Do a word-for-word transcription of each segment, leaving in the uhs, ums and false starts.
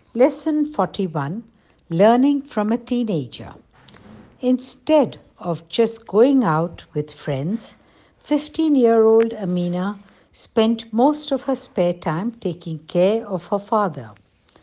Lesson forty-one, Learning from a Teenager. Instead of just going out with friends, fifteen year old Amina spent most of her spare time taking care of her father.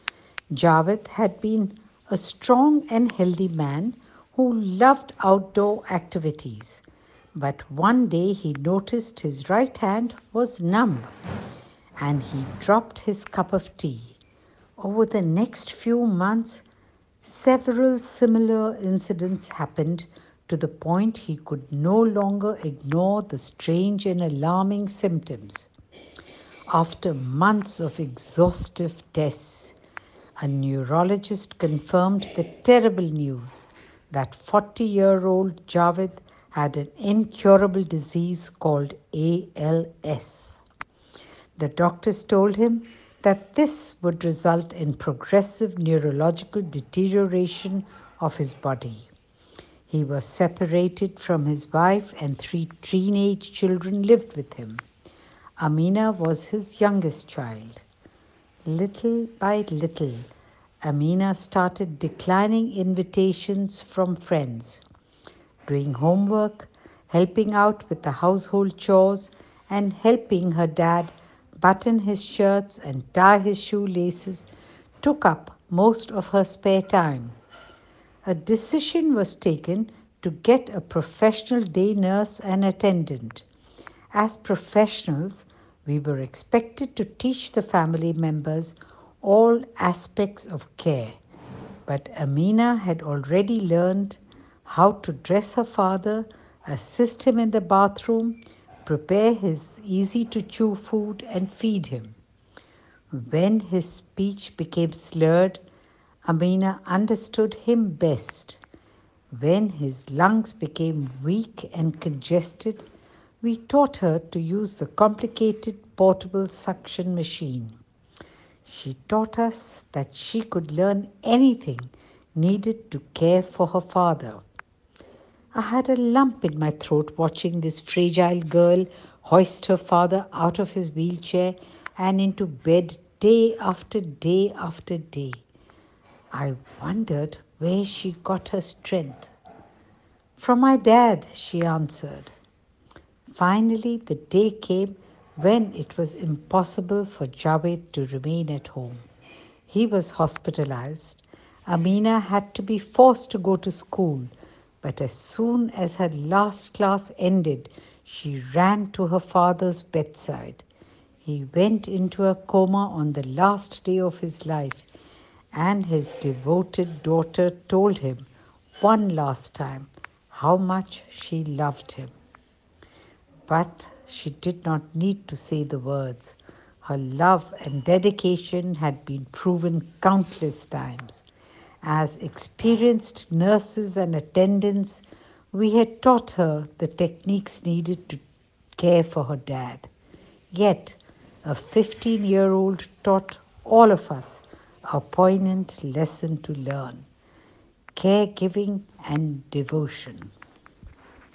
Javed had been a strong and healthy man who loved outdoor activities. But one day he noticed his right hand was numb and he dropped his cup of tea. Over the next few months, several similar incidents happened to the point he could no longer ignore the strange and alarming symptoms. After months of exhaustive tests, a neurologist confirmed the terrible news that forty year old Javed had an incurable disease called A L S. The doctors told him that this would result in progressive neurological deterioration of his body. He was separated from his wife, and three teenage children lived with him. Amina was his youngest child. Little by little, Amina started declining invitations from friends, doing homework, helping out with the household chores, and helping her dad button his shirts and tie his shoelaces took up most of her spare time. A decision was taken to get a professional day nurse and attendant. As professionals, we were expected to teach the family members all aspects of care. But Amina had already learned how to dress her father, assist him in the bathroom, prepare his easy to chew food, and feed him. When his speech became slurred, Amina understood him best. When his lungs became weak and congested, we taught her to use the complicated portable suction machine. She taught us that she could learn anything needed to care for her father. I had a lump in my throat watching this fragile girl hoist her father out of his wheelchair and into bed day after day after day. I wondered where she got her strength. From my dad, she answered. Finally, the day came when it was impossible for Javed to remain at home. He was hospitalized. Amina had to be forced to go to school, but as soon as her last class ended, she ran to her father's bedside. He went into a coma on the last day of his life, and his devoted daughter told him one last time how much she loved him. But she did not need to say the words. Her love and dedication had been proven countless times. As experienced nurses and attendants, we had taught her the techniques needed to care for her dad. Yet, a fifteen year old taught all of us a poignant lesson to learn: caregiving and devotion.